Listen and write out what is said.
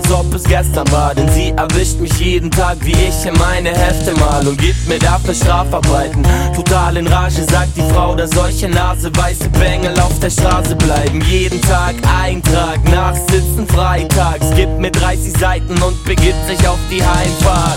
als ob es gestern war. Denn sie erwischt mich jeden Tag, wie ich in meine Hefte mal und gibt mir dafür Strafarbeiten. Total in Rage sagt die Frau, dass solche naseweiße Bengel auf der Straße bleiben. Jeden Tag Eintrag, Nachsitzen freitags, gibt mir 30 Seiten und begibt sich auf die Heimfahrt.